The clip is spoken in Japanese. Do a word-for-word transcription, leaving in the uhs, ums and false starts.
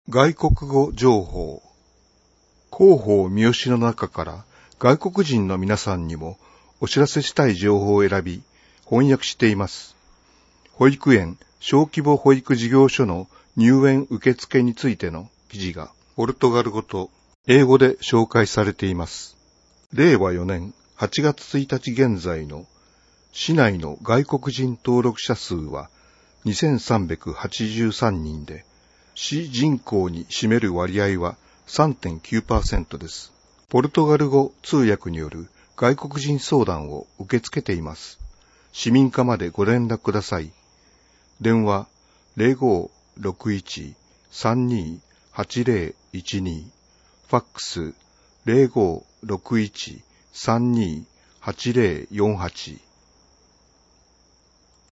外国語情報。広報三好の中から外国人の皆さんにもお知らせしたい情報を選び翻訳しています。保育園、小規模保育事業所の入園受付についての記事がポルトガル語と英語で紹介されています。れいわよねんはちがつついたち現在の市内の外国人登録者数はにせんさんびゃくはちじゅうさんにんで、市人口に占める割合は さんてんきゅうパーセント です。ポルトガル語通訳による外国人相談を受け付けています。市民課までご連絡ください。電話 ゼロごろくいち さんにはちゼロいちに、ファックス ゼロごろくいち さんにはちゼロよんはち